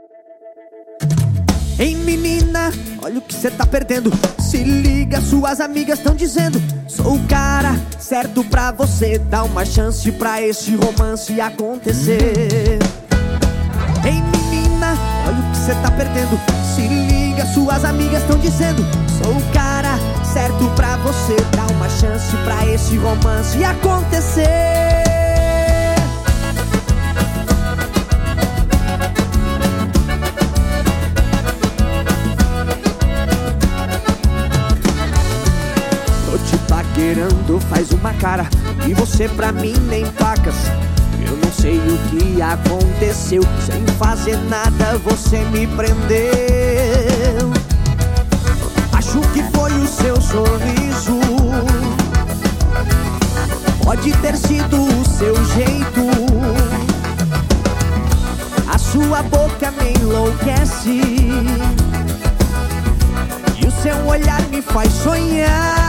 Ei menina, olha o que cê tá perdendo. Se liga, suas amigas tão dizendo: sou o cara certo pra você. Dá uma chance pra esse romance acontecer. Ei menina, olha o que cê tá perdendo. Se liga, suas amigas tão dizendo: sou o cara certo pra você. Dá uma chance pra esse romance acontecer. Paquerando, faz uma cara e você pra mim nem pacas. Eu não sei o que aconteceu, sem fazer nada você me prendeu. Acho que foi o seu sorriso, pode ter sido o seu jeito. A sua boca me enlouquece e o seu olhar me faz sonhar.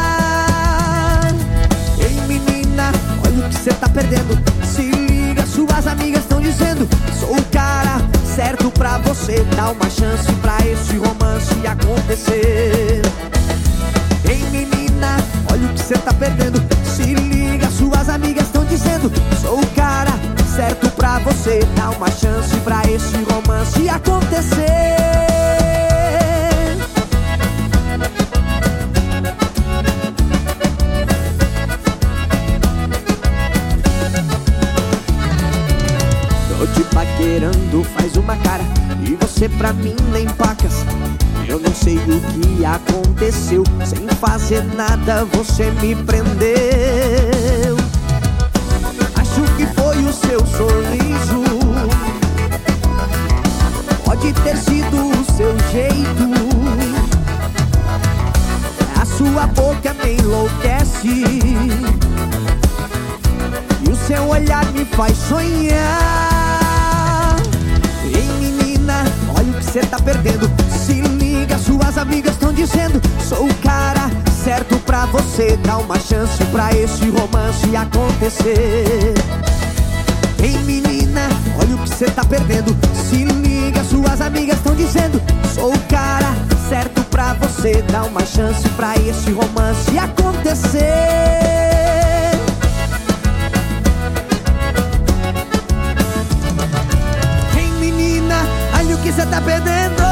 Olha o que cê tá perdendo. Se liga, suas amigas tão dizendo: sou o cara certo pra você. Dá uma chance pra esse romance acontecer. Ei menina, olha o que cê tá perdendo. Se liga, suas amigas tão dizendo: sou o cara certo pra você. Dá uma chance pra esse romance acontecer. Te paquerando, faz uma cara e você pra mim nem pacas. Eu não sei o que aconteceu, sem fazer nada você me prendeu. Acho que foi o seu sorriso, pode ter sido o seu jeito. A sua boca me enlouquece e o seu olhar me faz sonhar. Olha o que cê tá perdendo. Se liga, suas amigas tão dizendo: sou o cara certo pra você. Dá uma chance pra esse romance acontecer. Ei menina, olha o que cê tá perdendo. Se liga, suas amigas tão dizendo: sou o cara certo pra você. Dá uma chance pra esse romance acontecer. Olha o que cê tá perdendo.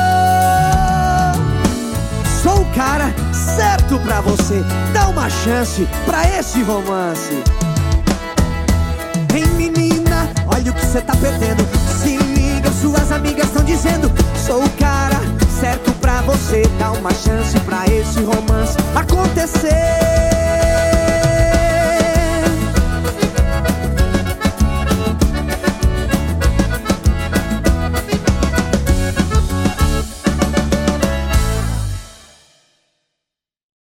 Sou o cara certo pra você. Dá uma chance pra esse romance. Ei menina, olha o que cê tá perdendo. Se liga, suas amigas tão dizendo: sou o cara certo pra você. Dá uma chance pra esse romance acontecer.